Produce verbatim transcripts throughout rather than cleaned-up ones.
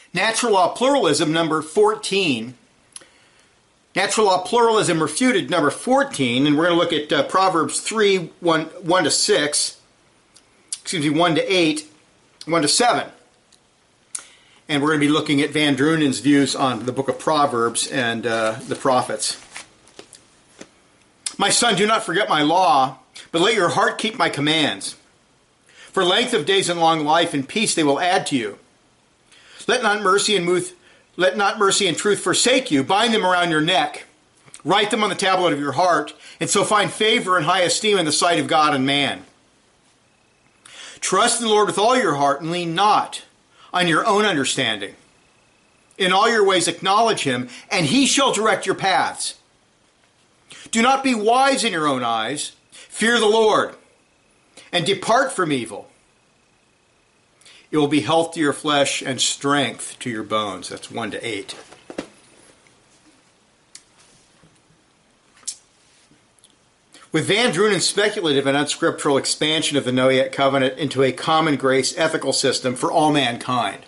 Natural Law Pluralism, number fourteen. Natural Law Pluralism Refuted, number fourteen, and we're going to look at uh, Proverbs three, one, one to six, excuse me, one to eight, one to seven. And we're going to be looking at Van Druenen's views on the book of Proverbs and uh, the prophets. My son, do not forget my law, but let your heart keep my commands. For length of days and long life and peace they will add to you. Let not mercy and muth, let not mercy and truth forsake you. Bind them around your neck. Write them on the tablet of your heart, and so find favor and high esteem in the sight of God and man. Trust in the Lord with all your heart and lean not on your own understanding. In all your ways acknowledge him, and he shall direct your paths. Do not be wise in your own eyes. Fear the Lord, and depart from evil. It will be health to your flesh and strength to your bones. That's one to eight. With Van Druenen's speculative and unscriptural expansion of the Noahic covenant into a common grace ethical system for all mankind,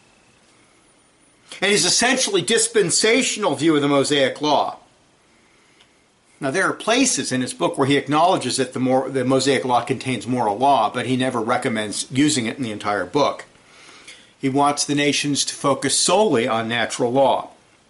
and his essentially dispensational view of the Mosaic Law. Now, there are places in his book where he acknowledges that the, more, the Mosaic Law contains moral law, but he never recommends using it in the entire book. He wants the nations to focus solely on natural law.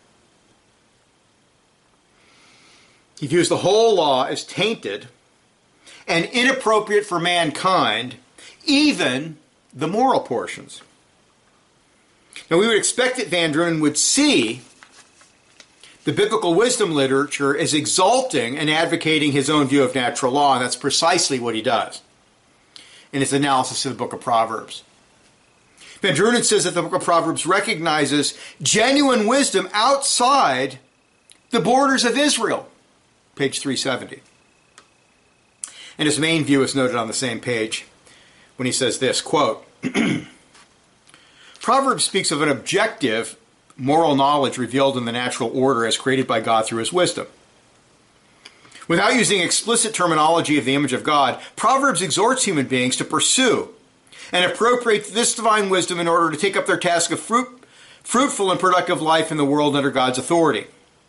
He views the whole law as tainted and inappropriate for mankind, even the moral portions. Now, we would expect that Van Druenen would see the biblical wisdom literature as exalting and advocating his own view of natural law, and that's precisely what he does in his analysis of the book of Proverbs. Van Druenen says that the book of Proverbs recognizes genuine wisdom outside the borders of Israel, page three seventy. And his main view is noted on the same page when he says this, quote, Proverbs speaks of an objective moral knowledge revealed in the natural order as created by God through his wisdom. Without using explicit terminology of the image of God, Proverbs exhorts human beings to pursue and appropriate this divine wisdom in order to take up their task of fruit, fruitful and productive life in the world under God's authority.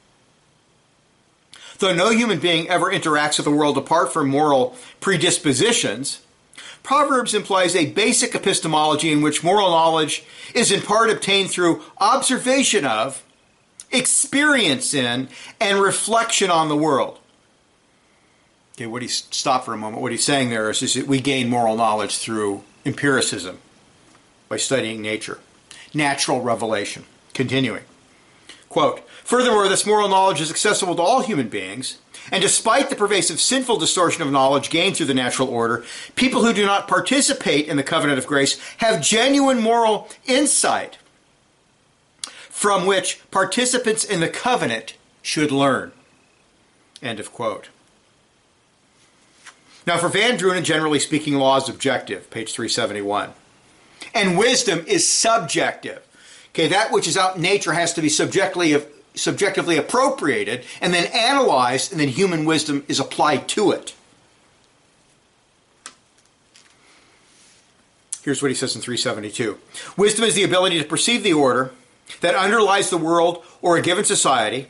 Though no human being ever interacts with the world apart from moral predispositions, Proverbs implies a basic epistemology in which moral knowledge is in part obtained through observation of, experience in, and reflection on the world. Okay, what he's stop for a moment. What he's saying there is, is that we gain moral knowledge through empiricism, by studying nature. Natural revelation. Continuing. Quote, furthermore, this moral knowledge is accessible to all human beings, and despite the pervasive sinful distortion of knowledge gained through the natural order, people who do not participate in the covenant of grace have genuine moral insight from which participants in the covenant should learn. End of quote. Now, for Van Druenen, generally speaking, law is objective, page three seventy-one. And wisdom is subjective. Okay, that which is out in nature has to be subjectively subjectively appropriated and then analyzed, and then human wisdom is applied to it. Here's what he says in three seventy-two. Wisdom is the ability to perceive the order that underlies the world or a given society,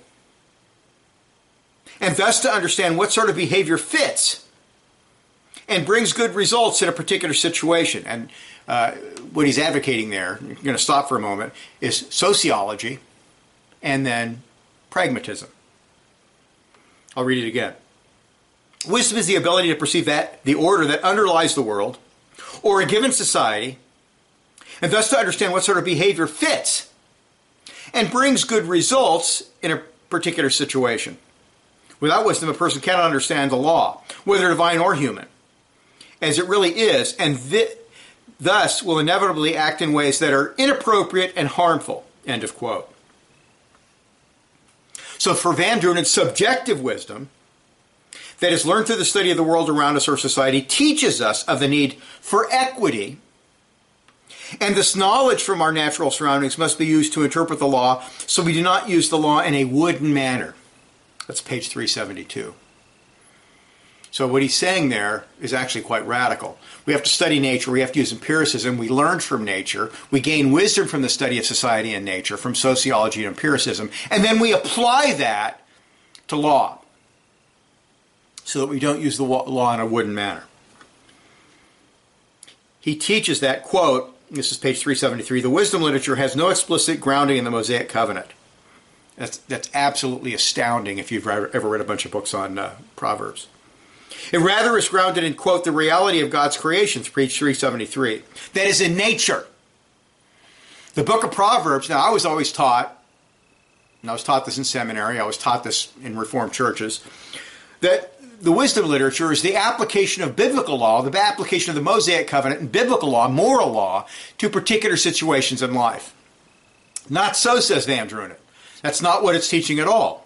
and thus to understand what sort of behavior fits and brings good results in a particular situation. And uh, what he's advocating there, I'm going to stop for a moment, is sociology and then pragmatism. I'll read it again. Wisdom is the ability to perceive that the order that underlies the world or a given society, and thus to understand what sort of behavior fits and brings good results in a particular situation. Without wisdom, a person cannot understand the law, whether divine or human, as it really is, and th- thus will inevitably act in ways that are inappropriate and harmful. End of quote. So for Van Druenen, subjective wisdom that is learned through the study of the world around us or society teaches us of the need for equity, and this knowledge from our natural surroundings must be used to interpret the law so we do not use the law in a wooden manner. That's page three seventy-two. So what he's saying there is actually quite radical. We have to study nature. We have to use empiricism. We learn from nature. We gain wisdom from the study of society and nature, from sociology and empiricism. And then we apply that to law so that we don't use the law in a wooden manner. He teaches that, quote, this is page three seventy-three, the wisdom literature has no explicit grounding in the Mosaic covenant. That's, that's absolutely astounding if you've ever read a bunch of books on uh, Proverbs. It rather is grounded in, quote, the reality of God's creation, page three seventy-three. That is in nature. The book of Proverbs, now I was always taught, and I was taught this in seminary, I was taught this in Reformed churches, that the wisdom literature is the application of biblical law, the application of the Mosaic covenant and biblical law, moral law, to particular situations in life. Not so, says Van Drunen. That's not what it's teaching at all.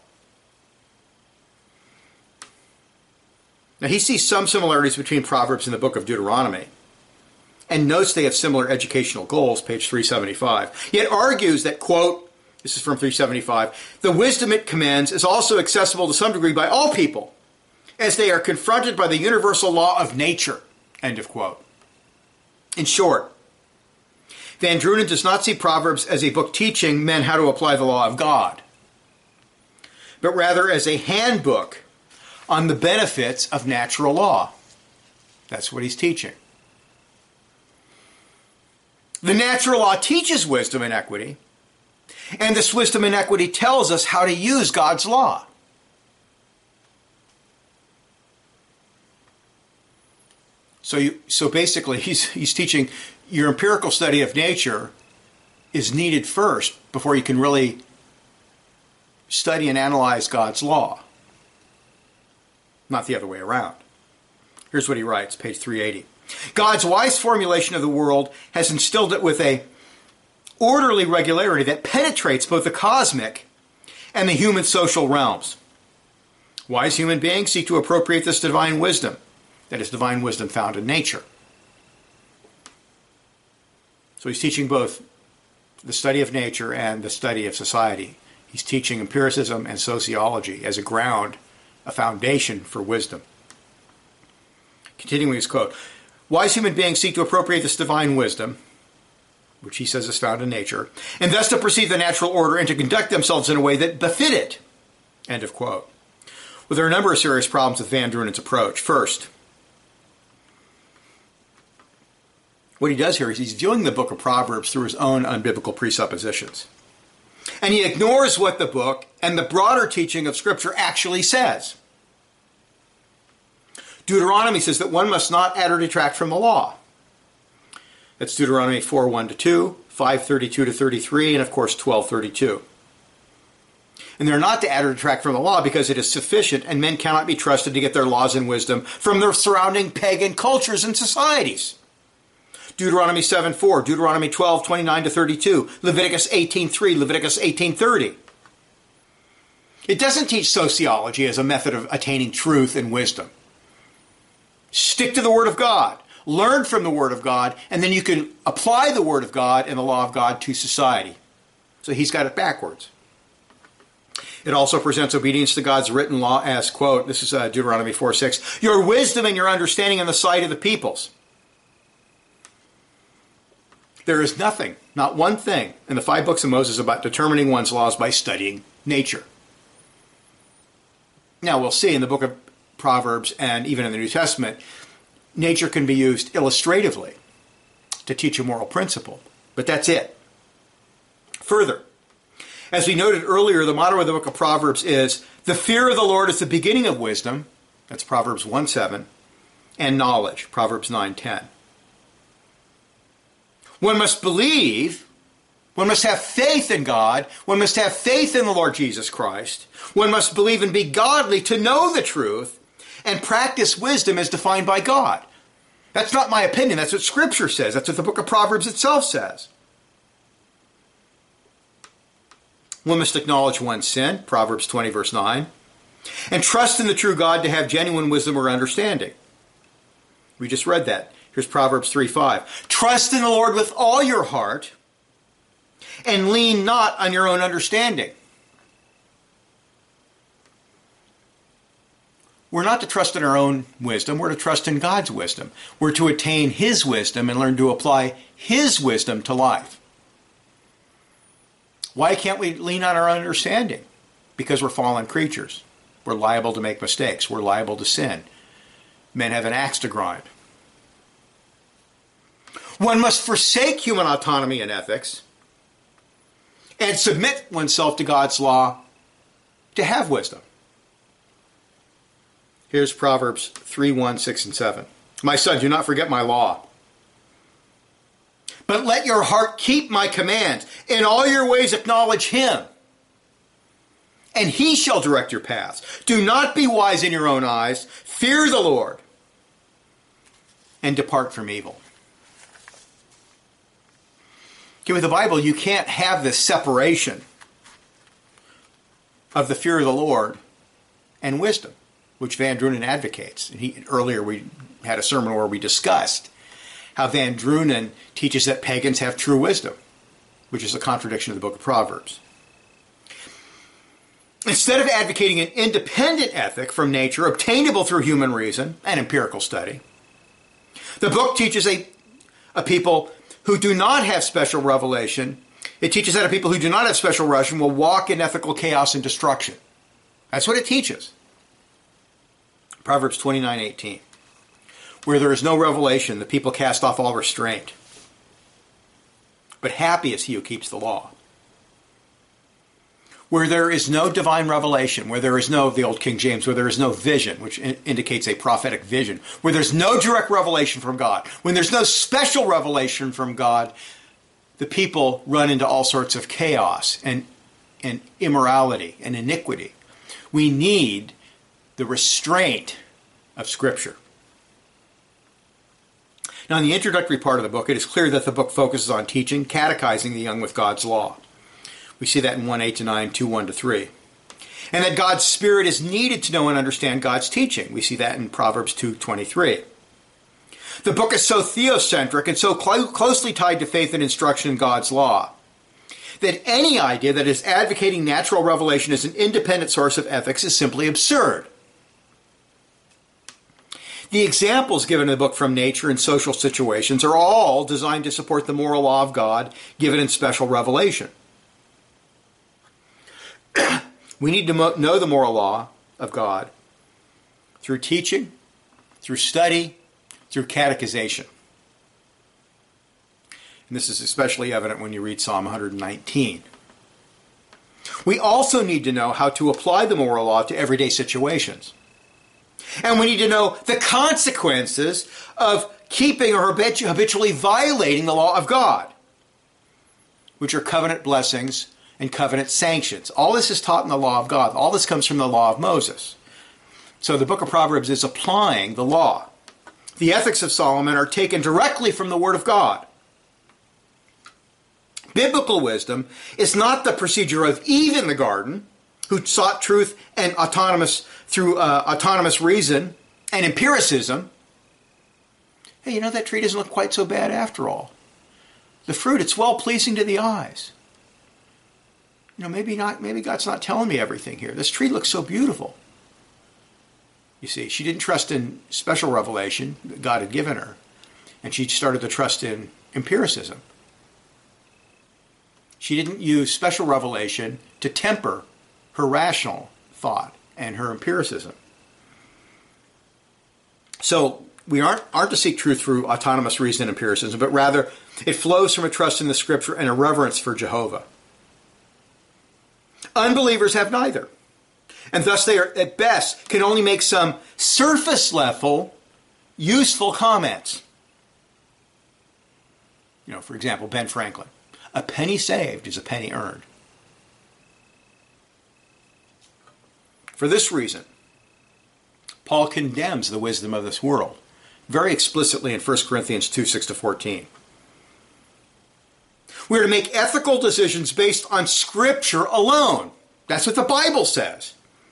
Now, he sees some similarities between Proverbs and the book of Deuteronomy and notes they have similar educational goals, page three seventy-five. Yet argues that, quote, this is from three seventy-five, the wisdom it commends is also accessible to some degree by all people, as they are confronted by the universal law of nature, end of quote. In short, Van Drunen does not see Proverbs as a book teaching men how to apply the law of God, but rather as a handbook on the benefits of natural law. That's what he's teaching. The natural law teaches wisdom and equity, and this wisdom and equity tells us how to use God's law. So, you, so basically, he's, he's teaching your empirical study of nature is needed first before you can really study and analyze God's law. Not the other way around. Here's what he writes, page three eighty. God's wise formulation of the world has instilled it with a orderly regularity that penetrates both the cosmic and the human social realms. Wise human beings seek to appropriate this divine wisdom, that is, divine wisdom found in nature. So he's teaching both the study of nature and the study of society. He's teaching empiricism and sociology as a ground, a foundation for wisdom. Continuing his quote, wise human beings seek to appropriate this divine wisdom, which he says is found in nature, and thus to perceive the natural order and to conduct themselves in a way that befit it, end of quote. Well, there are a number of serious problems with Van Drunen's approach. First, what he does here is he's viewing the book of Proverbs through his own unbiblical presuppositions. And he ignores what the book and the broader teaching of Scripture actually says. Deuteronomy says that one must not add or detract from the law. That's Deuteronomy four one to two, five thirty-two to thirty-three, and of course twelve thirty-two. And they're not to add or detract from the law because it is sufficient and men cannot be trusted to get their laws and wisdom from their surrounding pagan cultures and societies. Deuteronomy seven four, Deuteronomy twelve twenty-nine to thirty-two, Leviticus eighteen three, Leviticus eighteen thirty. It doesn't teach sociology as a method of attaining truth and wisdom. Stick to the Word of God. Learn from the Word of God, and then you can apply the Word of God and the law of God to society. So he's got it backwards. It also presents obedience to God's written law as, quote, this is uh, Deuteronomy four six, your wisdom and your understanding in the sight of the peoples. There is nothing, not one thing, in the five books of Moses about determining one's laws by studying nature. Now, we'll see in the book of Proverbs and even in the New Testament, nature can be used illustratively to teach a moral principle, but that's it. Further, as we noted earlier, the motto of the book of Proverbs is, the fear of the Lord is the beginning of wisdom, that's Proverbs one seven, and knowledge, Proverbs nine ten. One must believe, one must have faith in God, one must have faith in the Lord Jesus Christ, one must believe and be godly to know the truth and practice wisdom as defined by God. That's not my opinion, that's what Scripture says, that's what the book of Proverbs itself says. One must acknowledge one's sin, Proverbs twenty verse nine, and trust in the true God to have genuine wisdom or understanding. We just read that. Here's Proverbs three five. Trust in the Lord with all your heart and lean not on your own understanding. we're not to trust in our own wisdom. We're to trust in God's wisdom. We're to attain His wisdom and learn to apply His wisdom to life. Why can't we lean on our understanding? Because we're fallen creatures. We're liable to make mistakes. We're liable to sin. Men have an axe to grind. One must forsake human autonomy and ethics and submit oneself to God's law to have wisdom. Here's Proverbs three, one, six, and seven. My son, do not forget my law, but let your heart keep my commands. In all your ways acknowledge Him, and He shall direct your paths. Do not be wise in your own eyes. Fear the Lord, and depart from evil. Okay, with the Bible, you can't have this separation of the fear of the Lord and wisdom, which Van Drunen advocates. And he, earlier we had a sermon where we discussed how Van Drunen teaches that pagans have true wisdom, which is a contradiction of the book of Proverbs. Instead of advocating an independent ethic from nature, obtainable through human reason and empirical study, the book teaches a, a people who do not have special revelation. It teaches that a people who do not have special revelation will walk in ethical chaos and destruction. That's what it teaches. Proverbs twenty-nine eighteen. Where there is no revelation, the people cast off all restraint. But happy is he who keeps the law. Where there is no divine revelation, where there is no, the old King James, where there is no vision, which in- indicates a prophetic vision, where there's no direct revelation from God, when there's no special revelation from God, the people run into all sorts of chaos and, and immorality and iniquity. We need the restraint of Scripture. Now, in the introductory part of the book, it is clear that the book focuses on teaching, catechizing the young with God's law. We see that in one eight to nine, two one to three. And that God's Spirit is needed to know and understand God's teaching. We see that in Proverbs two twenty-three. The book is so theocentric and so clo- closely tied to faith and instruction in God's law that any idea that is advocating natural revelation as an independent source of ethics is simply absurd. The examples given in the book from nature and social situations are all designed to support the moral law of God given in special revelation. We need to mo- know the moral law of God through teaching, through study, through catechization. And this is especially evident when you read Psalm one nineteen. We also need to know how to apply the moral law to everyday situations. And we need to know the consequences of keeping or habitu- habitually violating the law of God, which are covenant blessings and covenant sanctions. All this is taught in the law of God. All this comes from the law of Moses. So the book of Proverbs is applying the law. The ethics of Solomon are taken directly from the Word of God. Biblical wisdom is not the procedure of Eve in the garden, who sought truth and autonomous through uh, autonomous reason and empiricism. Hey, you know, that tree doesn't look quite so bad after all. The fruit, it's well pleasing to the eyes. You know, maybe not. Maybe God's not telling me everything here. This tree looks so beautiful. You see, she didn't trust in special revelation that God had given her, and she started to trust in empiricism. She didn't use special revelation to temper her rational thought and her empiricism. So we aren't, aren't to seek truth through autonomous reason and empiricism, but rather it flows from a trust in the Scripture and a reverence for Jehovah. Unbelievers have neither. And thus they are, at best, can only make some surface level, useful comments. You know, for example, Ben Franklin. A penny saved is a penny earned. For this reason, Paul condemns the wisdom of this world very explicitly in First Corinthians two, six to fourteen. We are to make ethical decisions based on Scripture alone. That's what the Bible says.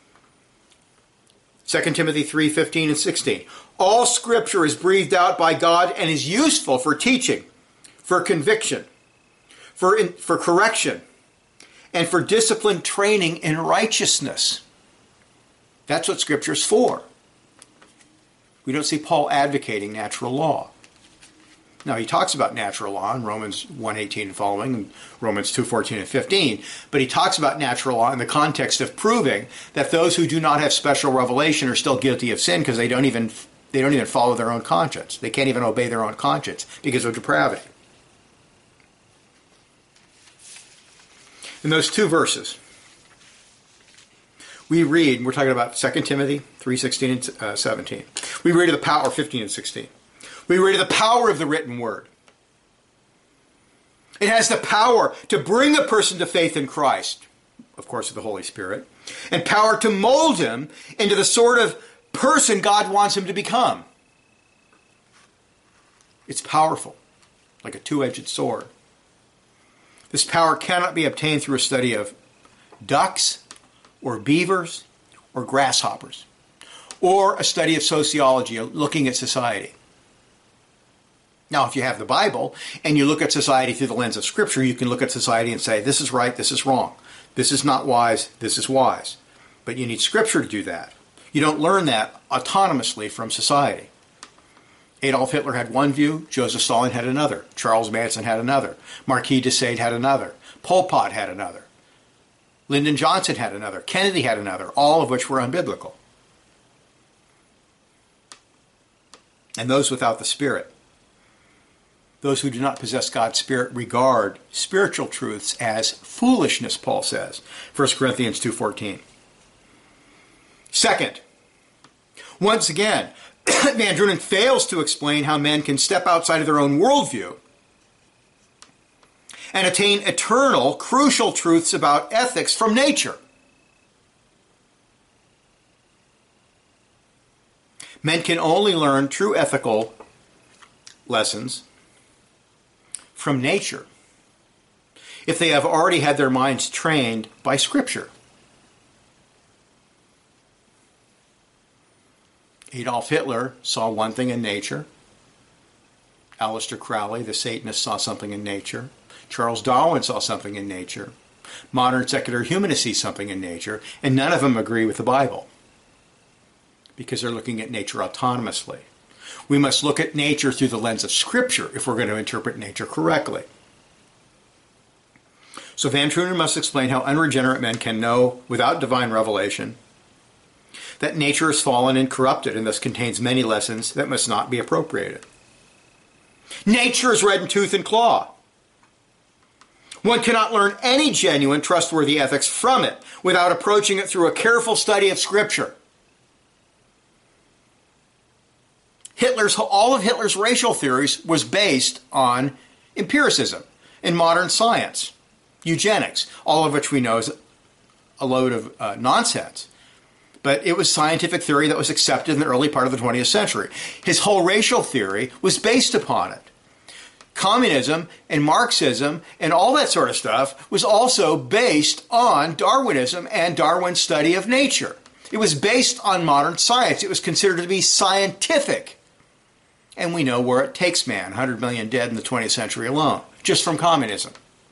Second Timothy three, fifteen and sixteen. All Scripture is breathed out by God and is useful for teaching, for conviction, for, in, for correction, and for discipline training in righteousness. That's what Scripture is for. We don't see Paul advocating natural law. Now, he talks about natural law in Romans one eighteen and following, and Romans two fourteen and fifteen, but he talks about natural law in the context of proving that those who do not have special revelation are still guilty of sin because they don't even they don't even follow their own conscience. They can't even obey their own conscience because of depravity. In those two verses, we read, we're talking about Second Timothy three sixteen and seventeen. We read of the power, fifteen and sixteen. We read of the power of the written word. It has the power to bring a person to faith in Christ, of course, with the Holy Spirit, and power to mold him into the sort of person God wants him to become. It's powerful, like a two-edged sword. This power cannot be obtained through a study of ducks or beavers or grasshoppers, or a study of sociology, looking at society. Now, if you have the Bible and you look at society through the lens of Scripture, you can look at society and say, this is right, this is wrong. This is not wise, this is wise. But you need Scripture to do that. You don't learn that autonomously from society. Adolf Hitler had one view, Joseph Stalin had another, Charles Manson had another, Marquis de Sade had another, Pol Pot had another, Lyndon Johnson had another, Kennedy had another, all of which were unbiblical. And those without the Spirit, those who do not possess God's Spirit, regard spiritual truths as foolishness, Paul says, First Corinthians two fourteen. Second, once again, Van Drunen fails to explain how men can step outside of their own worldview and attain eternal, crucial truths about ethics from nature. Men can only learn true ethical lessons from nature if they have already had their minds trained by Scripture. Adolf Hitler saw one thing in nature. Aleister Crowley, the Satanist, saw something in nature. Charles Darwin saw something in nature. Modern secular humanists see something in nature, and none of them agree with the Bible because they're looking at nature autonomously. We must look at nature through the lens of Scripture if we're going to interpret nature correctly. So Van Drunen must explain how unregenerate men can know, without divine revelation, that nature is fallen and corrupted and thus contains many lessons that must not be appropriated. Nature is red in tooth and claw. One cannot learn any genuine, trustworthy ethics from it without approaching it through a careful study of Scripture. Hitler's, all of Hitler's racial theories was based on empiricism and modern science, eugenics, all of which we know is a load of uh, nonsense. But it was scientific theory that was accepted in the early part of the twentieth century. His whole racial theory was based upon it. Communism and Marxism and all that sort of stuff was also based on Darwinism and Darwin's study of nature. It was based on modern science. It was considered to be scientific. And we know where it takes man, one hundred million dead in the twentieth century alone, just from communism.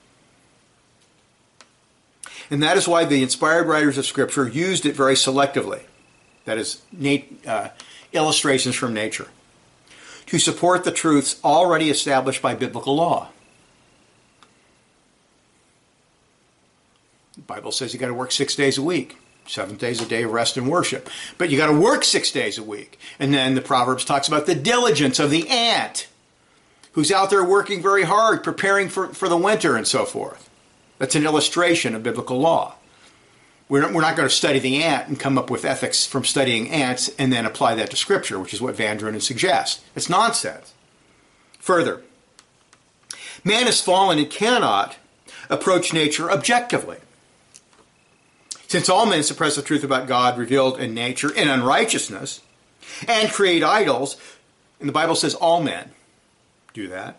And that is why the inspired writers of Scripture used it very selectively. That is, uh, illustrations from nature, to support the truths already established by biblical law. The Bible says you got to work six days a week. Seventh day is a day of rest and worship. But you got to work six days a week. And then the Proverbs talks about the diligence of the ant, who's out there working very hard, preparing for, for the winter and so forth. That's an illustration of biblical law. We're not, we're not going to study the ant and come up with ethics from studying ants and then apply that to Scripture, which is what Van Drunen suggests. It's nonsense. Further, man is fallen and cannot approach nature objectively. Since all men suppress the truth about God revealed in nature in unrighteousness and create idols, and the Bible says all men do that,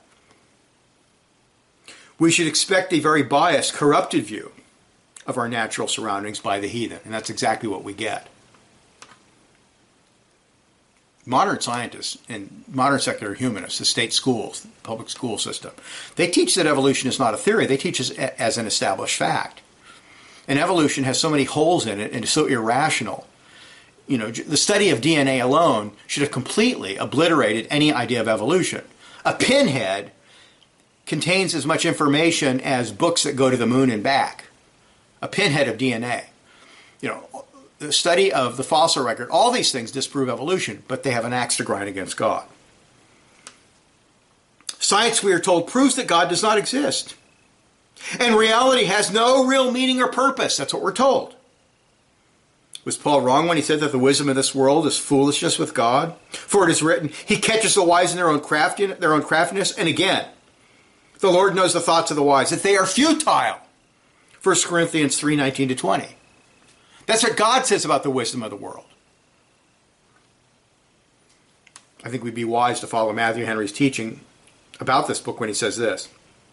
we should expect a very biased, corrupted view of our natural surroundings by the heathen. And that's exactly what we get. Modern scientists and modern secular humanists, the state schools, the public school system, they teach that evolution is not a theory. They teach it as an established fact. And evolution has so many holes in it and is so irrational. you know, the study of D N A alone should have completely obliterated any idea of evolution. A pinhead contains as much information as books that go to the moon and back. A pinhead of D N A. You know, the study of the fossil record, all these things disprove evolution, but they have an axe to grind against God. Science, we are told, proves that God does not exist. And reality has no real meaning or purpose. That's what we're told. Was Paul wrong when he said that the wisdom of this world is foolishness with God? For it is written, he catches the wise in their own craftiness, their own craftiness. And again, the Lord knows the thoughts of the wise, that they are futile. First Corinthians three, nineteen to twenty. That's what God says about the wisdom of the world. I think we'd be wise to follow Matthew Henry's teaching about this book when he says this.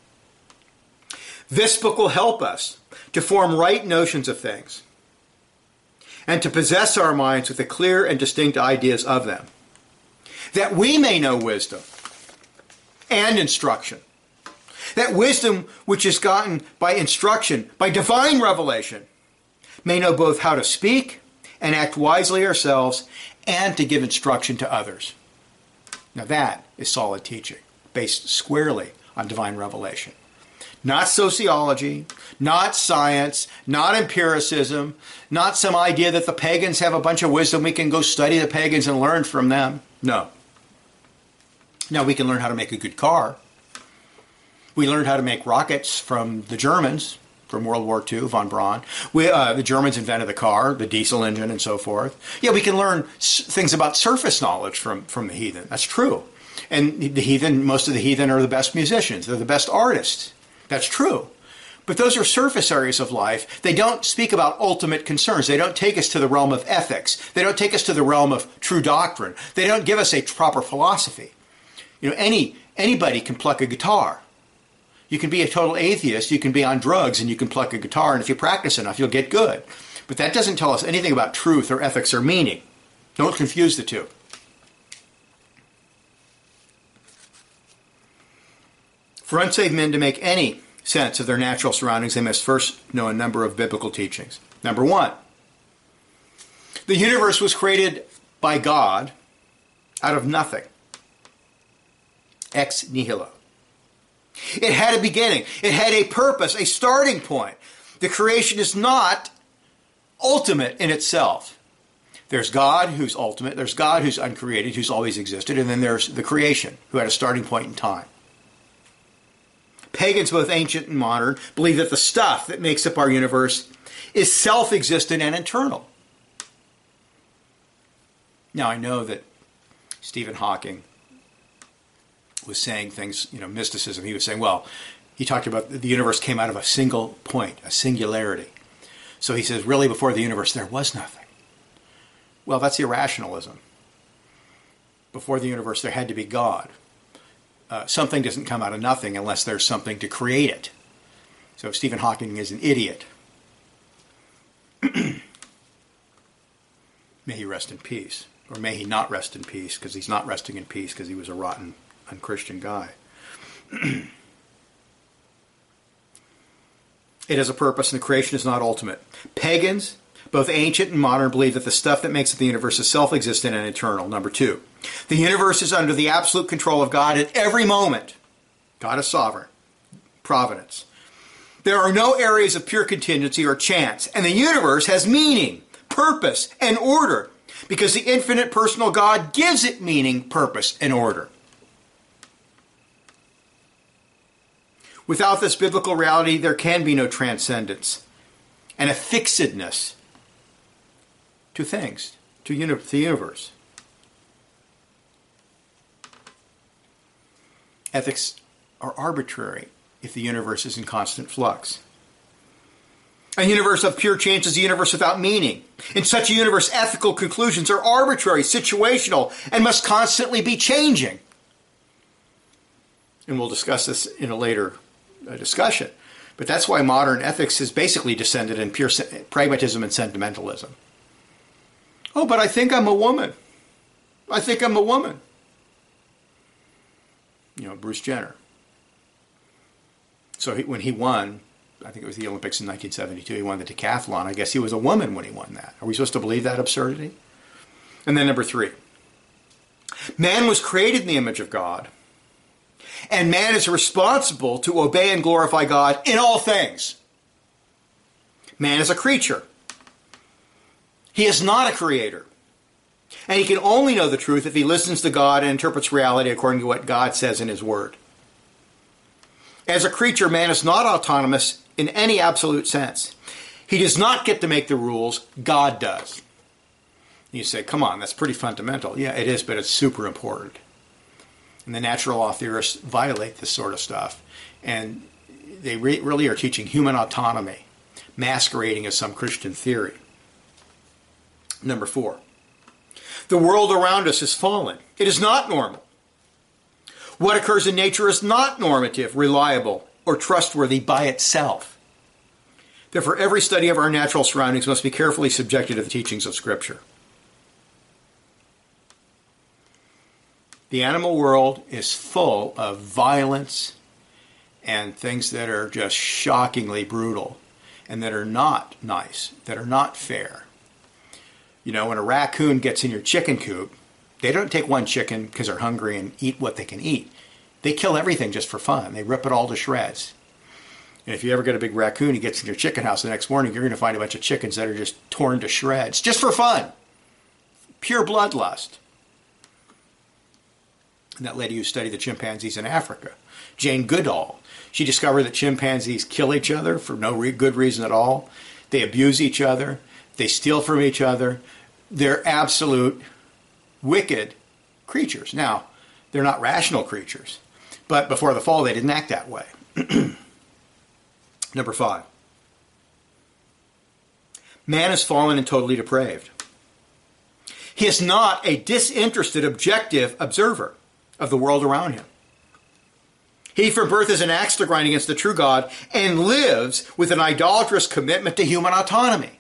This book will help us to form right notions of things and to possess our minds with the clear and distinct ideas of them, that we may know wisdom and instruction. That wisdom which is gotten by instruction, by divine revelation, may know both how to speak and act wisely ourselves and to give instruction to others. Now that is solid teaching, based squarely on divine revelation. Not sociology, not science, not empiricism, not some idea that the pagans have a bunch of wisdom, we can go study the pagans and learn from them. No. Now we can learn how to make a good car. We learned how to make rockets from the Germans, from World War Two, von Braun. We, uh, the Germans invented the car, the diesel engine, and so forth. Yeah, we can learn s- things about surface knowledge from, from the heathen. That's true. And the heathen, most of the heathen are the best musicians. They're the best artists. That's true. But those are surface areas of life. They don't speak about ultimate concerns. They don't take us to the realm of ethics. They don't take us to the realm of true doctrine. They don't give us a proper philosophy. You know, any anybody can pluck a guitar. You can be a total atheist, you can be on drugs, and you can pluck a guitar, and if you practice enough, you'll get good. But that doesn't tell us anything about truth or ethics or meaning. Don't confuse the two. For unsaved men to make any sense of their natural surroundings, they must first know a number of biblical teachings. Number one, the universe was created by God out of nothing. Ex nihilo. It had a beginning. It had a purpose, a starting point. The creation is not ultimate in itself. There's God who's ultimate, there's God who's uncreated, who's always existed, and then there's the creation who had a starting point in time. Pagans, both ancient and modern, believe that the stuff that makes up our universe is self-existent and eternal. Now, I know that Stephen Hawking was saying things, you know, mysticism. He was saying, well, he talked about the universe came out of a single point, a singularity. So he says, really, before the universe, there was nothing. Well, that's irrationalism. Before the universe, there had to be God. Uh, something doesn't come out of nothing unless there's something to create it. So Stephen Hawking is an idiot. May he rest in peace. Or may he not rest in peace, because he's not resting in peace because he was a rotten, unchristian guy. It has a purpose, and the creation is not ultimate. Pagans, both ancient and modern, believe that the stuff that makes up the universe is self-existent and eternal. Number two, the universe is under the absolute control of God at every moment. God is sovereign. Providence. There are no areas of pure contingency or chance, and the universe has meaning, purpose, and order, because the infinite personal God gives it meaning, purpose, and order. Without this biblical reality, there can be no transcendence and a fixedness to things, to uni- the universe. Ethics are arbitrary if the universe is in constant flux. A universe of pure chance is a universe without meaning. In such a universe, ethical conclusions are arbitrary, situational, and must constantly be changing. And we'll discuss this in a later uh, discussion. But that's why modern ethics has basically descended in pure se- pragmatism and sentimentalism. Oh, but I think I'm a woman. I think I'm a woman. You know, Bruce Jenner. So he, when he won, I think it was the Olympics in nineteen seventy-two, he won the decathlon. I guess he was a woman when he won that. Are we supposed to believe that absurdity? And then number three, man was created in the image of God, and man is responsible to obey and glorify God in all things. Man is a creature. He is not a creator. And he can only know the truth if he listens to God and interprets reality according to what God says in his word. As a creature, man is not autonomous in any absolute sense. He does not get to make the rules. God does. You say, come on, that's pretty fundamental. Yeah, it is, but it's super important. And the natural law theorists violate this sort of stuff. And they re- really are teaching human autonomy, masquerading as some Christian theory. Number four, the world around us is fallen. It is not normal. What occurs in nature is not normative, reliable, or trustworthy by itself. Therefore, every study of our natural surroundings must be carefully subjected to the teachings of Scripture. The animal world is full of violence and things that are just shockingly brutal and that are not nice, that are not fair. You know, when a raccoon gets in your chicken coop, they don't take one chicken because they're hungry and eat what they can eat. They kill everything just for fun. They rip it all to shreds. And if you ever get a big raccoon, he gets in your chicken house the next morning, you're going to find a bunch of chickens that are just torn to shreds, just for fun. Pure bloodlust. And that lady who studied the chimpanzees in Africa, Jane Goodall, she discovered that chimpanzees kill each other for no re- good reason at all. They abuse each other. They steal from each other. They're absolute wicked creatures. Now, they're not rational creatures, but before the fall, they didn't act that way. Number five, man is fallen and totally depraved. He is not a disinterested, objective observer of the world around him. He from birth is an axe to grind against the true God and lives with an idolatrous commitment to human autonomy.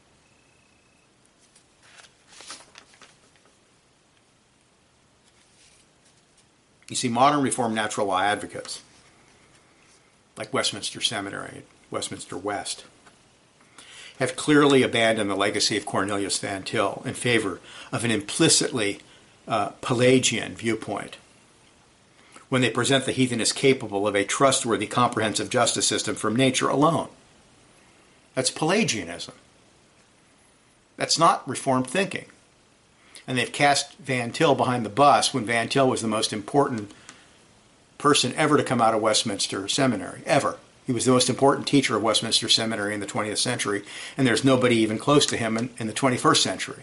You see, modern Reformed natural law advocates, like Westminster Seminary, Westminster West, have clearly abandoned the legacy of Cornelius Van Til in favor of an implicitly uh, Pelagian viewpoint when they present the heathen as capable of a trustworthy, comprehensive justice system from nature alone. That's Pelagianism. That's not Reformed thinking. And they've cast Van Til behind the bus when Van Til was the most important person ever to come out of Westminster Seminary, ever. He was the most important teacher of Westminster Seminary in the twentieth century, and there's nobody even close to him in, in the twenty-first century.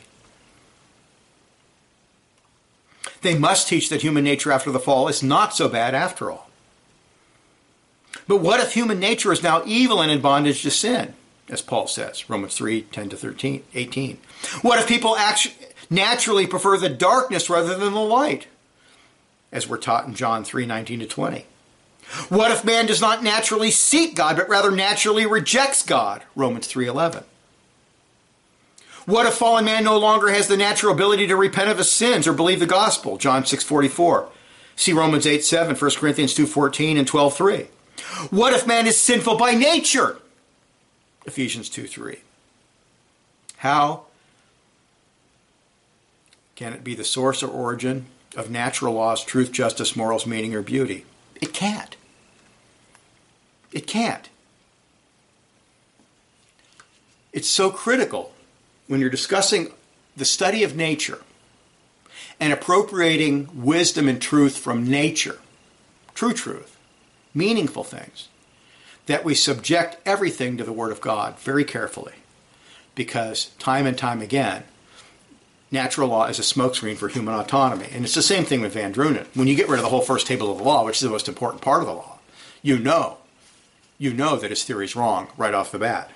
They must teach that human nature after the fall is not so bad after all. But what if human nature is now evil and in bondage to sin, as Paul says, Romans three, ten to thirteen, eighteen? What if people actually naturally prefer the darkness rather than the light, as we're taught in John three, nineteen to twenty? What if man does not naturally seek God, but rather naturally rejects God, Romans three, eleven? What if fallen man no longer has the natural ability to repent of his sins or believe the gospel, John six, forty-four? See Romans eight, seven, First Corinthians two, fourteen, and twelve, three. What if man is sinful by nature, Ephesians two, three? How can it be the source or origin of natural laws, truth, justice, morals, meaning, or beauty? It can't. It can't. It's so critical when you're discussing the study of nature and appropriating wisdom and truth from nature, true truth, meaningful things, that we subject everything to the Word of God very carefully. Because time and time again, natural law is a smokescreen for human autonomy. And it's the same thing with Van Drunen. When you get rid of the whole first table of the law, which is the most important part of the law, you know, you know that his theory is wrong right off the bat.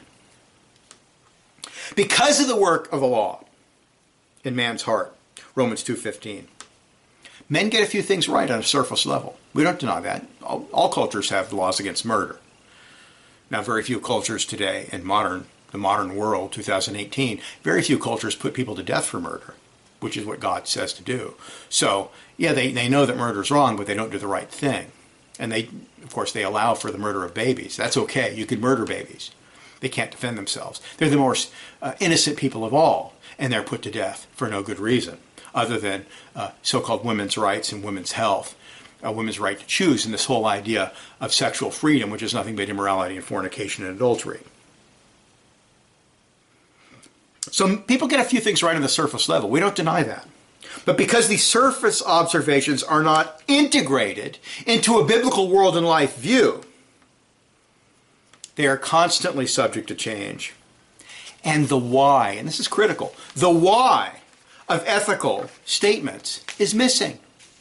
Because of the work of the law in man's heart, Romans two fifteen, men get a few things right on a surface level. We don't deny that. All, all cultures have laws against murder. Now, very few cultures today in modern the modern world, two thousand eighteen, very few cultures put people to death for murder, which is what God says to do. So, yeah, they, they know that murder is wrong, but they don't do the right thing. And they, of course, they allow for the murder of babies. That's okay. You can murder babies. They can't defend themselves. They're the most uh, innocent people of all, and they're put to death for no good reason, other than uh, so-called women's rights and women's health, uh, women's right to choose, and this whole idea of sexual freedom, which is nothing but immorality and fornication and adultery. So people get a few things right on the surface level. We don't deny that. But because these surface observations are not integrated into a biblical world and life view, they are constantly subject to change. And the why, and this is critical, the why of ethical statements is missing.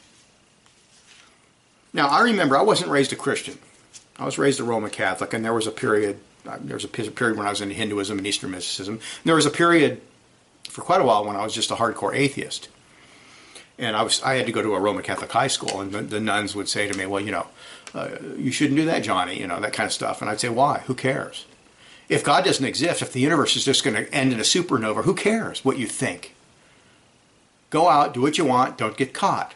Now, I remember I wasn't raised a Christian. I was raised a Roman Catholic, and there was a period, there was a period when I was into Hinduism and Eastern mysticism. And there was a period for quite a while when I was just a hardcore atheist. And I was I had to go to a Roman Catholic high school, and the, the nuns would say to me, well, you know, uh, you shouldn't do that, Johnny, you know, that kind of stuff. And I'd say, why? Who cares? If God doesn't exist, if the universe is just going to end in a supernova, who cares what you think? Go out, do what you want, don't get caught.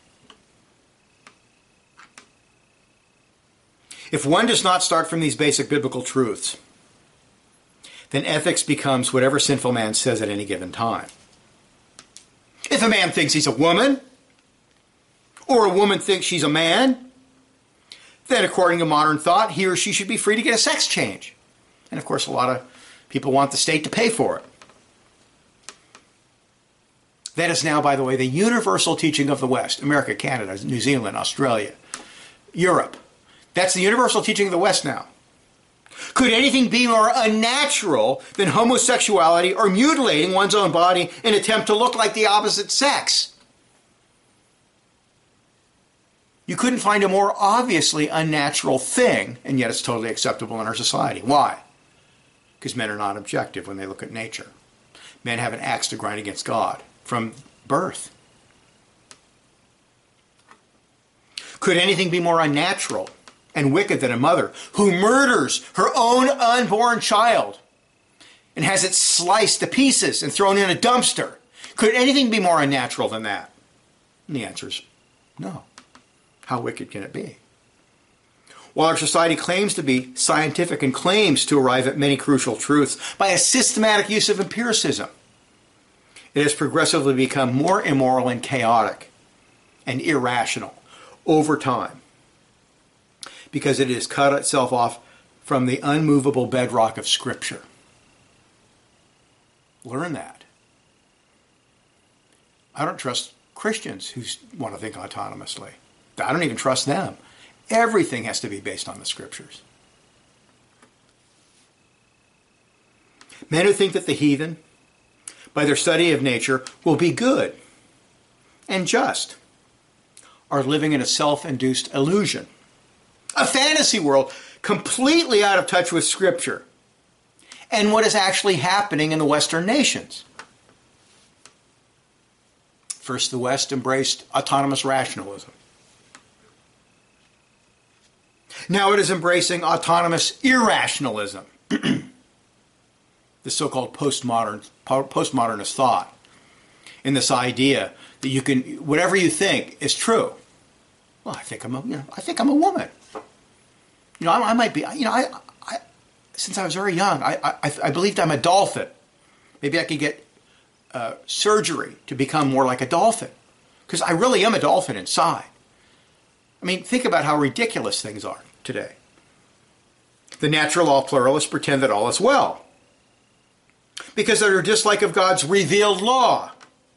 If one does not start from these basic biblical truths, then ethics becomes whatever sinful man says at any given time. If a man thinks he's a woman, or a woman thinks she's a man, then according to modern thought, he or she should be free to get a sex change. And of course, a lot of people want the state to pay for it. That is now, by the way, the universal teaching of the West. America, Canada, New Zealand, Australia, Europe. That's the universal teaching of the West now. Could anything be more unnatural than homosexuality or mutilating one's own body in an attempt to look like the opposite sex? You couldn't find a more obviously unnatural thing, and yet it's totally acceptable in our society. Why? Because men are not objective when they look at nature. Men have an axe to grind against God from birth. Could anything be more unnatural and wicked than a mother who murders her own unborn child and has it sliced to pieces and thrown in a dumpster? Could anything be more unnatural than that? And the answer is no. How wicked can it be? While our society claims to be scientific and claims to arrive at many crucial truths by a systematic use of empiricism, it has progressively become more immoral and chaotic and irrational over time, because it has cut itself off from the unmovable bedrock of Scripture. Learn that. I don't trust Christians who want to think autonomously. I don't even trust them. Everything has to be based on the Scriptures. Men who think that the heathen, by their study of nature, will be good and just, are living in a self-induced illusion. A fantasy world completely out of touch with Scripture and what is actually happening in the Western nations. First, the West embraced autonomous rationalism. Now it is embracing autonomous irrationalism, the so-called postmodern, postmodernist thought, and this idea that you can, whatever you think is true. Well, I think I'm a, you know, I think I'm a woman. You know, I, I might be, you know, I, I, since I was very young, I, I, I believed I'm a dolphin. Maybe I could get uh, surgery to become more like a dolphin, because I really am a dolphin inside. I mean, think about how ridiculous things are today. The natural law pluralists pretend that all is well, because they're a dislike of God's revealed law.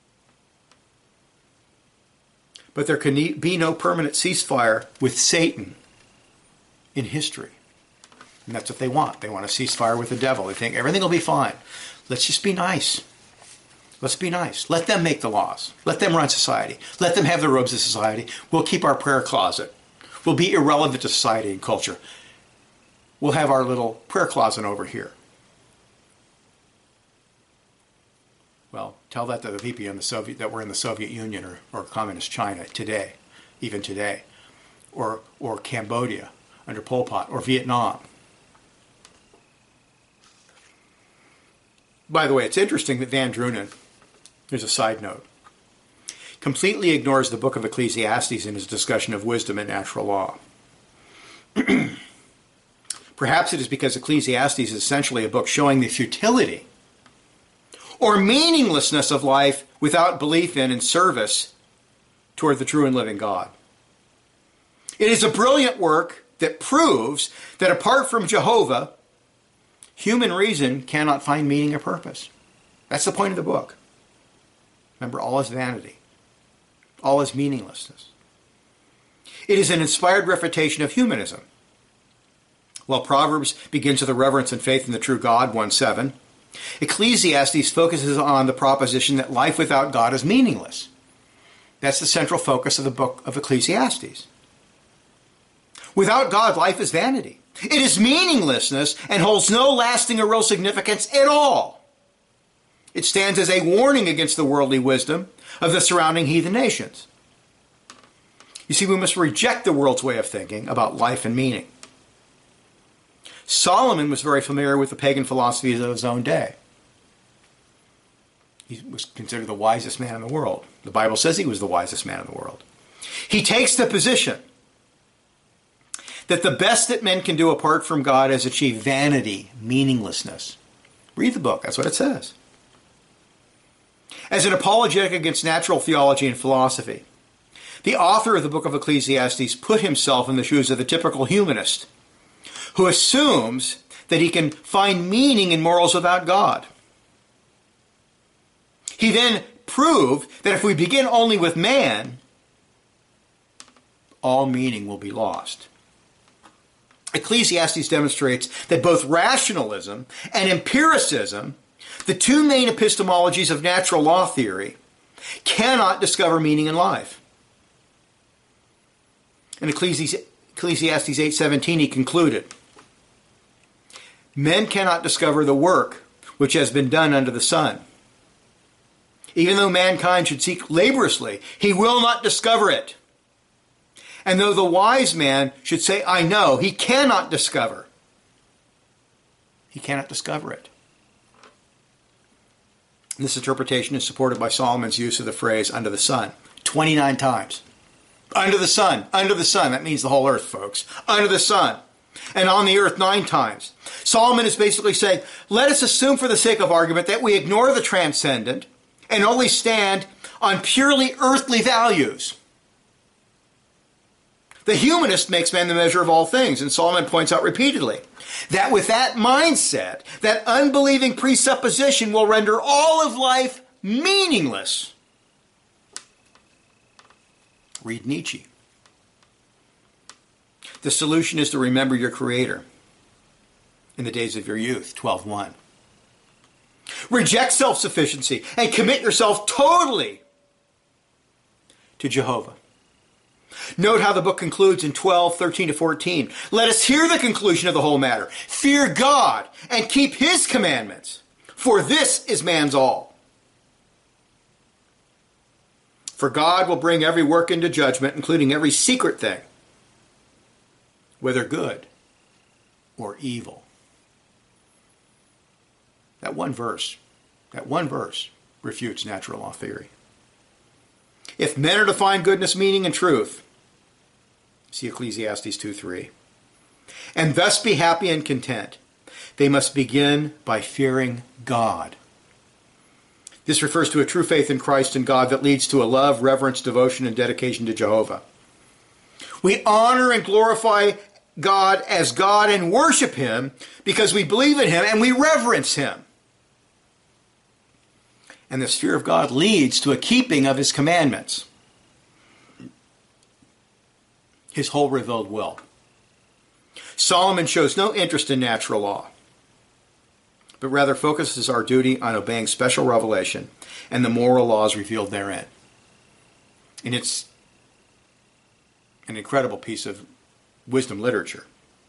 But there can be no permanent ceasefire with Satan in history. And that's what they want. They want a ceasefire with the devil. They think everything will be fine. Let's just be nice. Let's be nice. Let them make the laws. Let them run society. Let them have the robes of society. We'll keep our prayer closet. We'll be irrelevant to society and culture. We'll have our little prayer closet over here. Well, tell that to the people in the Soviet, that were in the Soviet Union or, or Communist China today, even today, or or Cambodia under Pol Pot, or Vietnam. By the way, it's interesting that Van Drunen, here's a side note, completely ignores the book of Ecclesiastes in his discussion of wisdom and natural law. Perhaps it is because Ecclesiastes is essentially a book showing the futility or meaninglessness of life without belief in and service toward the true and living God. It is a brilliant work that proves that apart from Jehovah, human reason cannot find meaning or purpose. That's the point of the book. Remember, all is vanity. All is meaninglessness. It is an inspired refutation of humanism. While Proverbs begins with a reverence and faith in the true God, one seven, Ecclesiastes focuses on the proposition that life without God is meaningless. That's the central focus of the book of Ecclesiastes. Without God, life is vanity. It is meaninglessness and holds no lasting or real significance at all. It stands as a warning against the worldly wisdom of the surrounding heathen nations. You see, we must reject the world's way of thinking about life and meaning. Solomon was very familiar with the pagan philosophies of his own day. He was considered the wisest man in the world. The Bible says he was the wisest man in the world. He takes the position that the best that men can do apart from God is achieve vanity, meaninglessness. Read the book, that's what it says. As an apologetic against natural theology and philosophy, the author of the book of Ecclesiastes put himself in the shoes of the typical humanist who assumes that he can find meaning in morals without God. He then proved that if we begin only with man, all meaning will be lost. Ecclesiastes demonstrates that both rationalism and empiricism, the two main epistemologies of natural law theory, cannot discover meaning in life. In Ecclesiastes eight seventeen, he concluded, men cannot discover the work which has been done under the sun. Even though mankind should seek laboriously, he will not discover it. And though the wise man should say, I know, he cannot discover. He cannot discover it. This interpretation is supported by Solomon's use of the phrase, under the sun, twenty-nine times. Under the sun, under the sun. That means the whole earth, folks. Under the sun. And on the earth nine times. Solomon is basically saying, let us assume for the sake of argument that we ignore the transcendent and only stand on purely earthly values. The humanist makes man the measure of all things, and Solomon points out repeatedly that with that mindset, that unbelieving presupposition will render all of life meaningless. Read Nietzsche. The solution is to remember your Creator in the days of your youth, twelve one. Reject self-sufficiency and commit yourself totally to Jehovah. Note how the book concludes in twelve thirteen to fourteen. Let us hear the conclusion of the whole matter. Fear God and keep His commandments, for this is man's all. For God will bring every work into judgment, including every secret thing, whether good or evil. That one verse, that one verse refutes natural law theory. If men are to find goodness, meaning, and truth, see Ecclesiastes two three, and thus be happy and content, they must begin by fearing God. This refers to a true faith in Christ and God that leads to a love, reverence, devotion, and dedication to Jehovah. We honor and glorify God as God and worship Him because we believe in Him and we reverence Him. And this fear of God leads to a keeping of His commandments, His whole revealed will. Solomon shows no interest in natural law, but rather focuses our duty on obeying special revelation and the moral laws revealed therein. And it's an incredible piece of wisdom literature.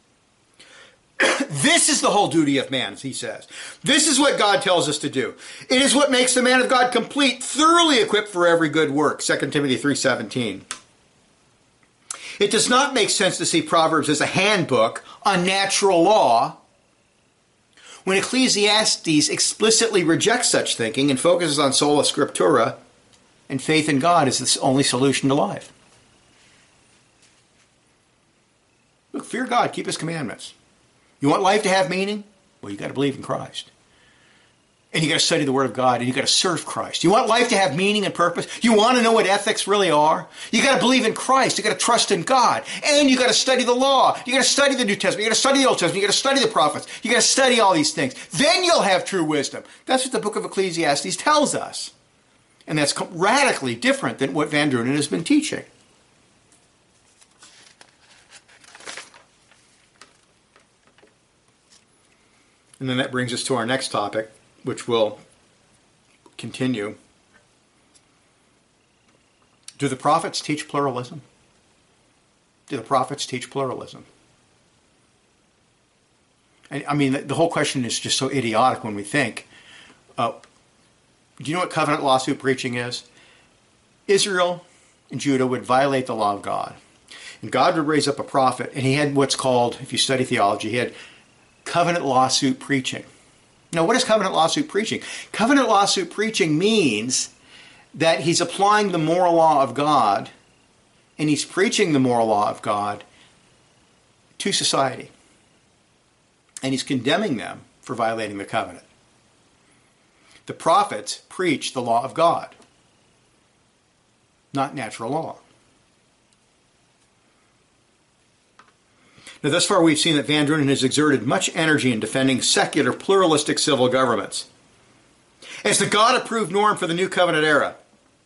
This is the whole duty of man, as he says. This is what God tells us to do. It is what makes the man of God complete, thoroughly equipped for every good work, Second Timothy three seventeen. It does not make sense to see Proverbs as a handbook on natural law when Ecclesiastes explicitly rejects such thinking and focuses on sola scriptura and faith in God as the only solution to life. Look, fear God, keep His commandments. You want life to have meaning? Well, you got to believe in Christ. And you got to study the Word of God, and you got to serve Christ. You want life to have meaning and purpose? You want to know what ethics really are? You got to believe in Christ. You got to trust in God. And you got to study the law. You got to study the New Testament. You got to study the Old Testament. You got to study the prophets. You got to study all these things. Then you'll have true wisdom. That's what the book of Ecclesiastes tells us. And that's radically different than what Van Drunen has been teaching. And then that brings us to our next topic, which will continue. Do the prophets teach pluralism? Do the prophets teach pluralism? And I mean, the, the whole question is just so idiotic when we think. Uh, do you know what covenant lawsuit preaching is? Israel and Judah would violate the law of God. And God would raise up a prophet, and he had what's called, if you study theology, he had covenant lawsuit preaching. Now, what is covenant lawsuit preaching? Covenant lawsuit preaching means that he's applying the moral law of God, and he's preaching the moral law of God to society. And he's condemning them for violating the covenant. The prophets preach the law of God, not natural law. Now, thus far, we've seen that Van Drunen has exerted much energy in defending secular, pluralistic civil governments as the God-approved norm for the New Covenant era.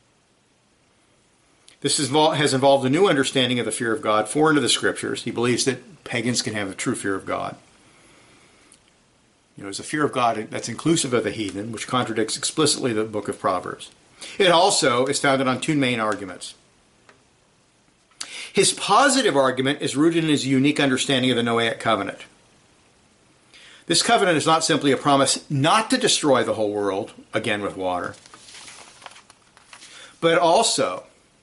This has involved a new understanding of the fear of God foreign to the Scriptures. He believes that pagans can have a true fear of God. You know, it's a fear of God that's inclusive of the heathen, which contradicts explicitly the book of Proverbs. It also is founded on two main arguments. His positive argument is rooted in his unique understanding of the Noahic covenant. This covenant is not simply a promise not to destroy the whole world, again with water, but also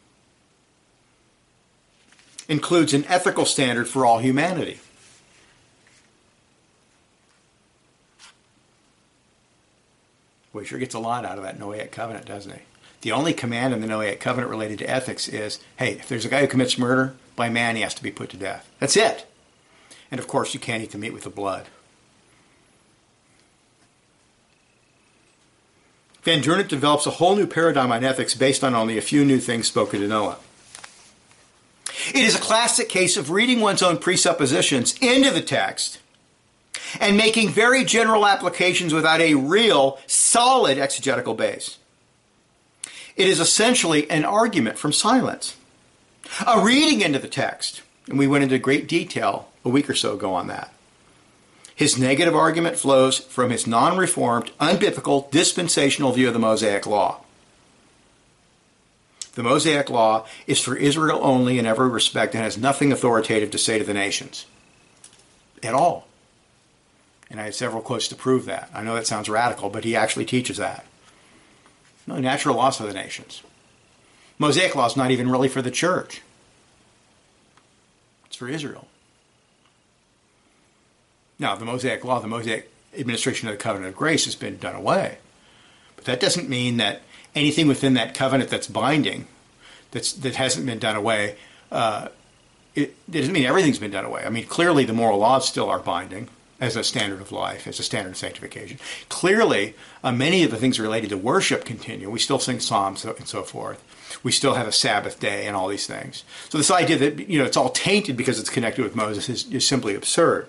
includes an ethical standard for all humanity. Well, he sure gets a lot out of that Noahic covenant, doesn't he? The only command in the Noahic covenant related to ethics is, hey, if there's a guy who commits murder, by man he has to be put to death. That's it. And of course, you can't eat the meat with the blood. Van Drunen develops a whole new paradigm on ethics based on only a few new things spoken to Noah. It is a classic case of reading one's own presuppositions into the text and making very general applications without a real, solid exegetical base. It is essentially an argument from silence. A reading into the text, and we went into great detail a week or so ago on that. His negative argument flows from his non-reformed, unbiblical, dispensational view of the Mosaic Law. The Mosaic Law is for Israel only in every respect and has nothing authoritative to say to the nations. At all. And I have several quotes to prove that. I know that sounds radical, but he actually teaches that. No, natural laws for the nations. Mosaic law is not even really for the church. It's for Israel. Now, the Mosaic law, the Mosaic administration of the covenant of grace has been done away. But that doesn't mean that anything within that covenant that's binding, that's, that hasn't been done away, uh, it, it doesn't mean everything's been done away. I mean, clearly the moral laws still are binding as a standard of life, as a standard of sanctification. Clearly, uh, many of the things related to worship continue. We still sing psalms and so forth. We still have a Sabbath day and all these things. So this idea that, you know, it's all tainted because it's connected with Moses is, is simply absurd.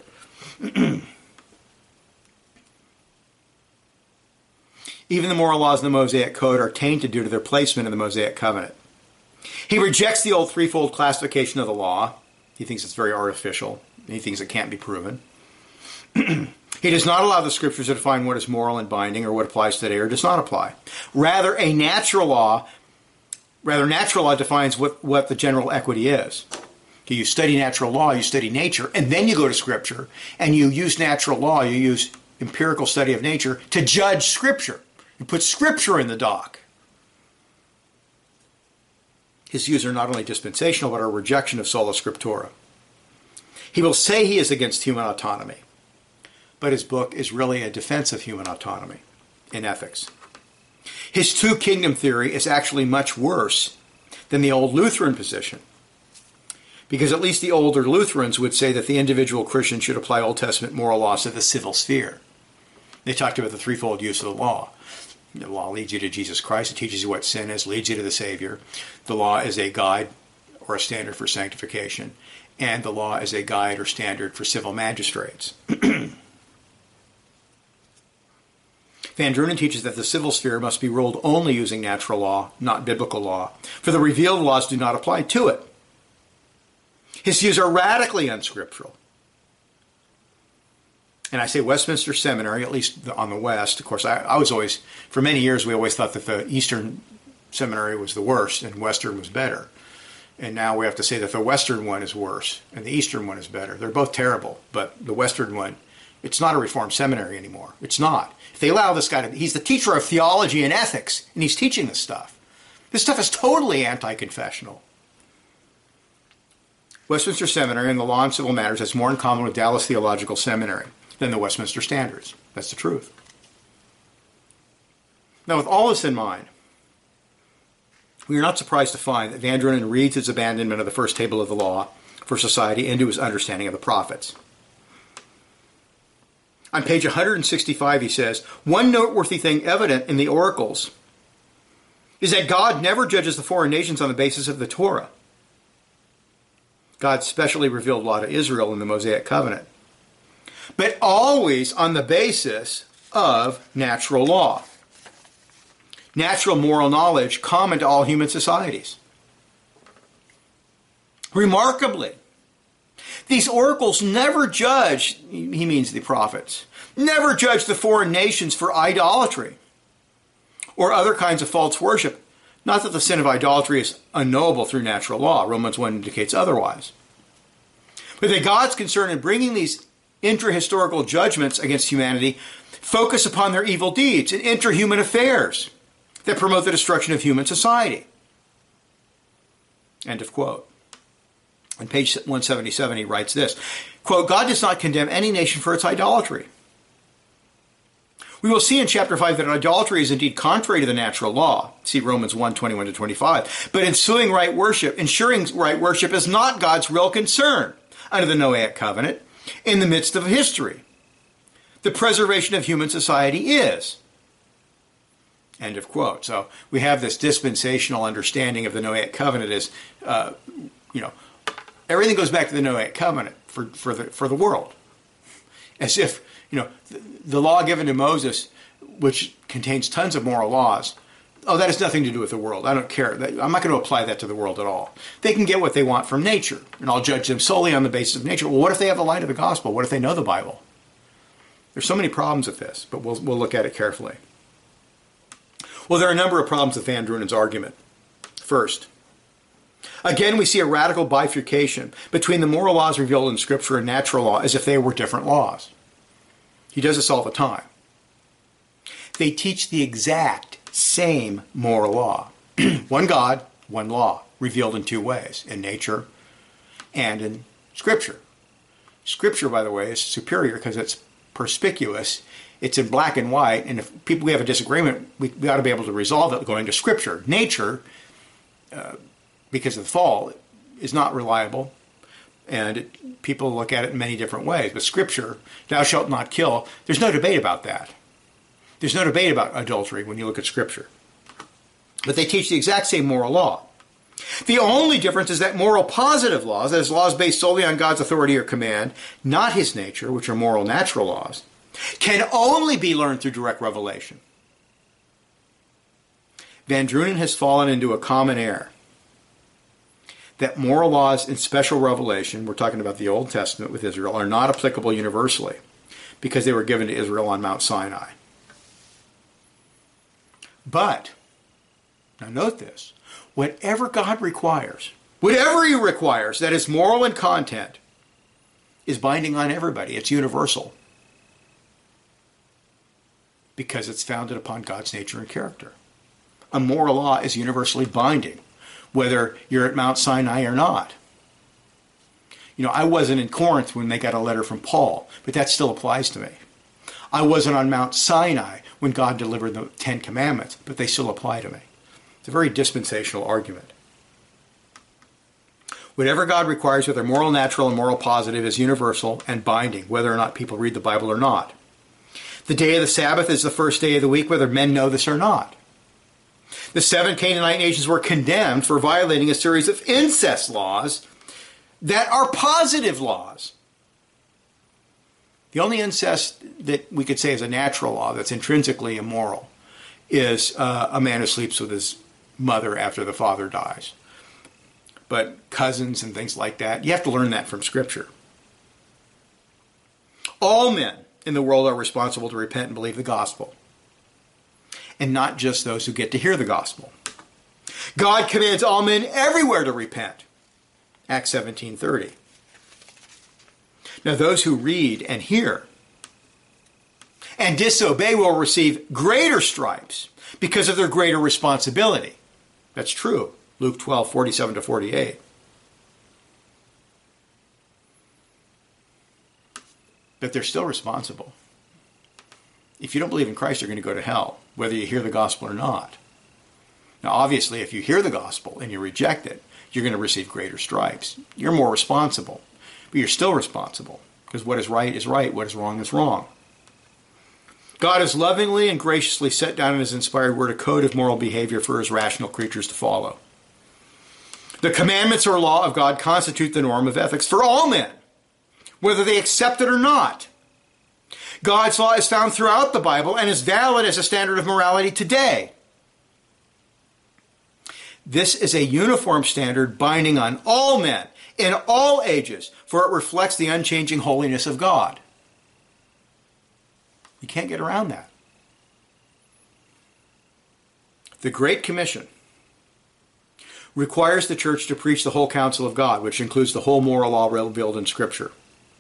Even the moral laws in the Mosaic Code are tainted due to their placement in the Mosaic Covenant. He rejects the old threefold classification of the law. He thinks it's very artificial. He thinks it can't be proven. He does not allow the Scriptures to define what is moral and binding or what applies today or does not apply. Rather, a natural law, rather natural law defines what, what the general equity is. Okay, you study natural law, you study nature, and then you go to Scripture, and you use natural law, you use empirical study of nature to judge Scripture. You put Scripture in the dock. His views are not only dispensational, but are a rejection of sola scriptura. He will say he is against human autonomy, but his book is really a defense of human autonomy in ethics. His two-kingdom theory is actually much worse than the old Lutheran position, Because at least the older Lutherans would say that the individual Christian should apply Old Testament moral laws to the civil sphere. They talked about the threefold use of the law. The law leads you to Jesus Christ. It teaches you what sin is, leads you to the Savior. The law is a guide or a standard for sanctification. And the law is a guide or standard for civil magistrates. Van Drunen teaches that the civil sphere must be ruled only using natural law, not biblical law, for the revealed laws do not apply to it. His views are radically unscriptural. And I say Westminster Seminary, at least on the West. Of course, I, I was always, for many years, we always thought that the Eastern Seminary was the worst and Western was better. And now we have to say that the Western one is worse and the Eastern one is better. They're both terrible, but the Western one, it's not a Reformed seminary anymore. It's not. If they allow this guy to, he's the teacher of theology and ethics, and he's teaching this stuff. This stuff is totally anti-confessional. Westminster Seminary in the law and civil matters has more in common with Dallas Theological Seminary than the Westminster Standards. That's the truth. Now, with all this in mind, we are not surprised to find that Van Drunen reads his abandonment of the first table of the law for society into his understanding of the prophets. On page one hundred sixty-five, he says, one noteworthy thing evident in the oracles is that God never judges the foreign nations on the basis of the Torah. God specially revealed law to Israel in the Mosaic covenant, but always on the basis of natural law. Natural moral knowledge common to all human societies. Remarkably, these oracles never judge, he means the prophets, never judge the foreign nations for idolatry or other kinds of false worship. Not that the sin of idolatry is unknowable through natural law. Romans one indicates otherwise. But that God's concern in bringing these intra-historical judgments against humanity focus upon their evil deeds and intra-human affairs that promote the destruction of human society. End of quote. On page one seventy-seven, he writes this, quote, God does not condemn any nation for its idolatry. We will see in chapter five that idolatry is indeed contrary to the natural law. See Romans one, twenty-one to twenty-five. But ensuing right worship, ensuring right worship is not God's real concern under the Noahic covenant in the midst of history. The preservation of human society is. End of quote. So we have this dispensational understanding of the Noahic covenant as, uh, you know, everything goes back to the Noahic covenant for, for, the, for the world. As if, you know, the, the law given to Moses, which contains tons of moral laws, oh, that has nothing to do with the world. I don't care. I'm not going to apply that to the world at all. They can get what they want from nature, and I'll judge them solely on the basis of nature. Well, what if they have the light of the gospel? What if they know the Bible? There's so many problems with this, but we'll, we'll look at it carefully. Well, there are a number of problems with Van Drunen's argument. First, again, we see a radical bifurcation between the moral laws revealed in Scripture and natural law as if they were different laws. He does this all the time. They teach the exact same moral law. One God, one law, revealed in two ways, in nature and in Scripture. Scripture, by the way, is superior because it's perspicuous. It's in black and white, and if people we have a disagreement, we, we ought to be able to resolve it going to Scripture. Nature, uh, because of the fall, is not reliable, and it, people look at it in many different ways. But Scripture, thou shalt not kill, there's no debate about that. There's no debate about adultery when you look at Scripture. But they teach the exact same moral law. The only difference is that moral positive laws, that is, laws based solely on God's authority or command, not his nature, which are moral natural laws, can only be learned through direct revelation. Van Drunen has fallen into a common error that moral laws in special revelation, we're talking about the Old Testament with Israel, are not applicable universally because they were given to Israel on Mount Sinai. But, now note this, whatever God requires, whatever he requires that is moral in content, is binding on everybody. It's universal. Because it's founded upon God's nature and character. A moral law is universally binding, whether you're at Mount Sinai or not. You know, I wasn't in Corinth when they got a letter from Paul, but that still applies to me. I wasn't on Mount Sinai when God delivered the Ten Commandments, but they still apply to me. It's a very dispensational argument. Whatever God requires, whether moral, natural, and moral positive, is universal and binding, whether or not people read the Bible or not. The day of the Sabbath is the first day of the week, whether men know this or not. The seven Canaanite nations were condemned for violating a series of incest laws that are positive laws. The only incest that we could say is a natural law that's intrinsically immoral is uh, a man who sleeps with his mother after the father dies. But cousins and things like that, you have to learn that from Scripture. All men in the world are responsible to repent and believe the gospel, and not just those who get to hear the gospel. God commands all men everywhere to repent. Acts seventeen thirty. Now those who read and hear and disobey will receive greater stripes because of their greater responsibility. That's true. Luke twelve forty-seven to forty-eight. But they're still responsible. If you don't believe in Christ, you're going to go to hell, whether you hear the gospel or not. Now, obviously, if you hear the gospel and you reject it, you're going to receive greater stripes. You're more responsible, but you're still responsible, because what is right is right, what is wrong is wrong. God has lovingly and graciously set down in his inspired word a code of moral behavior for his rational creatures to follow. The commandments or law of God constitute the norm of ethics for all men, whether they accept it or not. God's law is found throughout the Bible and is valid as a standard of morality today. This is a uniform standard binding on all men in all ages, for it reflects the unchanging holiness of God. You can't get around that. The Great Commission requires the church to preach the whole counsel of God, which includes the whole moral law revealed in Scripture.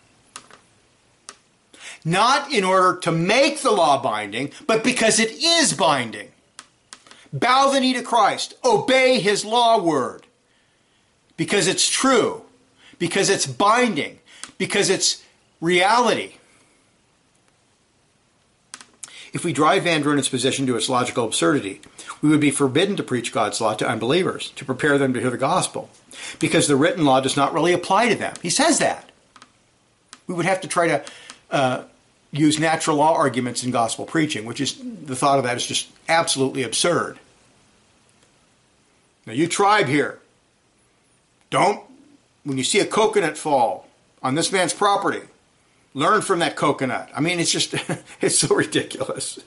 Not in order to make the law binding, but because it is binding. Bow the knee to Christ. Obey his law word. Because it's true. Because it's binding. Because it's reality. If we drive Van Drunen's position to its logical absurdity, we would be forbidden to preach God's law to unbelievers, to prepare them to hear the gospel, because the written law does not really apply to them. He says that. We would have to try to uh, use natural law arguments in gospel preaching, which is, the thought of that is just absolutely absurd. Now, you tribe here, don't, when you see a coconut fall on this man's property, learn from that coconut. I mean, it's just, it's so ridiculous.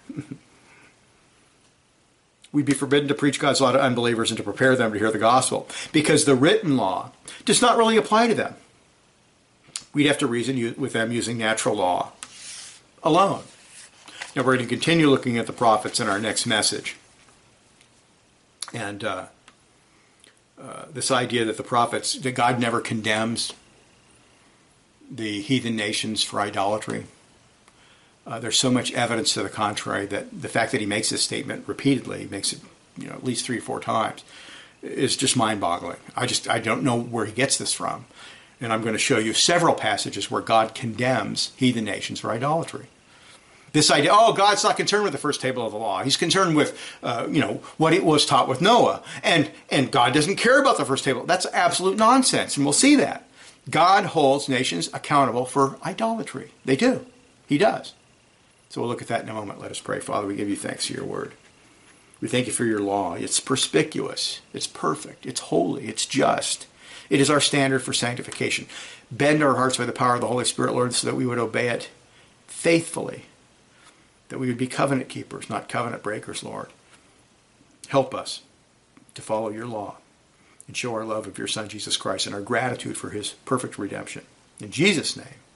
We'd be forbidden to preach God's law to unbelievers and to prepare them to hear the gospel, because the written law does not really apply to them. We'd have to reason with them using natural law alone. Now, we're going to continue looking at the prophets in our next message. And uh, uh, this idea that the prophets, that God never condemns the heathen nations for idolatry. Uh, there's so much evidence to the contrary that the fact that he makes this statement repeatedly, makes it, you know, at least three or four times, is just mind-boggling. I just, I don't know where he gets this from. And I'm going to show you several passages where God condemns heathen nations for idolatry. This idea, oh, God's not concerned with the first table of the law. He's concerned with, uh, you know, what it was taught with Noah. And, and God doesn't care about the first table. That's absolute nonsense, and we'll see that. God holds nations accountable for idolatry. They do. He does. So we'll look at that in a moment. Let us pray. Father, we give you thanks for your word. We thank you for your law. It's perspicuous. It's perfect. It's holy. It's just. It is our standard for sanctification. Bend our hearts by the power of the Holy Spirit, Lord, so that we would obey it faithfully. That we would be covenant keepers, not covenant breakers, Lord. Help us to follow your law and show our love of your Son, Jesus Christ, and our gratitude for his perfect redemption. In Jesus' name.